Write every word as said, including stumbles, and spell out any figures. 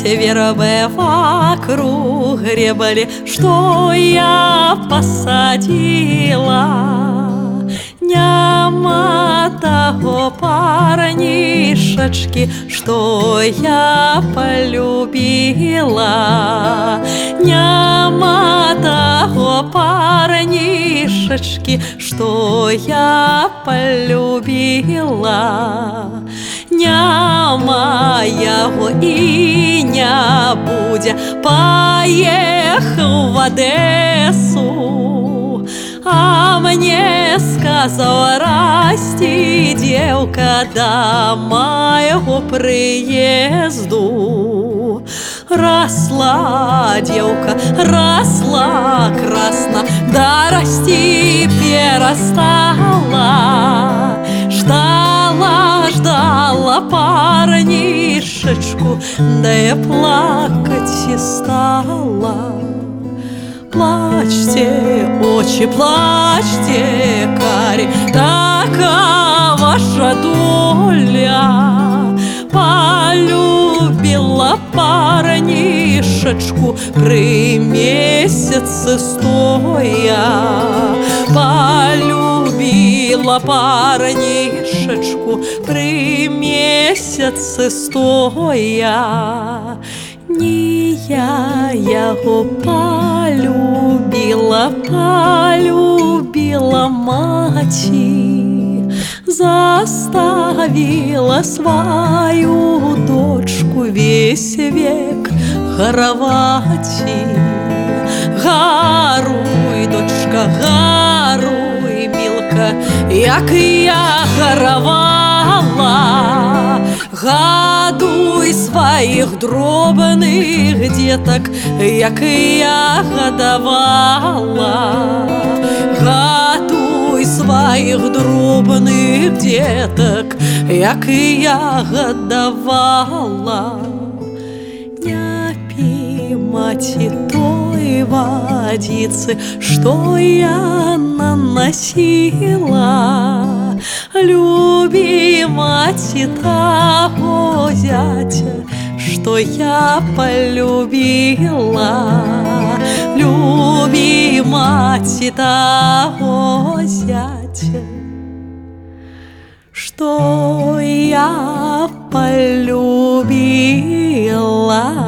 вербы вокруг гребли, что я посадила. Няма того парнишечки, что я полюбила. Няма того парнишечки, что я полюбила. Няма яго и не буде, поехал в Одессу. А мне сказал: расти, девка, до моего приезду. Росла девка, росла красно, да расти перестала. Ждала, ждала парнишечку, да и плакать и стала. Плачьте, очи, плачьте, кари, такая ваша доля. Полюбила парнишечку при месяце стоя. Полюбила парнишечку при месяце стоя. Не я яго полюбила, полюбила маці, заставила свою дочку весь век гараваці. Гаруй, дочка, гаруй, милка, як я гаравала. Гадуй своих дробных деток, як я гадавала. Гадуй своих дробных деток, як я гадавала. Не пи, маці, той водицы, что я наносила. Люби, маці, того зятя, что я полюбила. Люби, маці, того зятя, что я полюбила.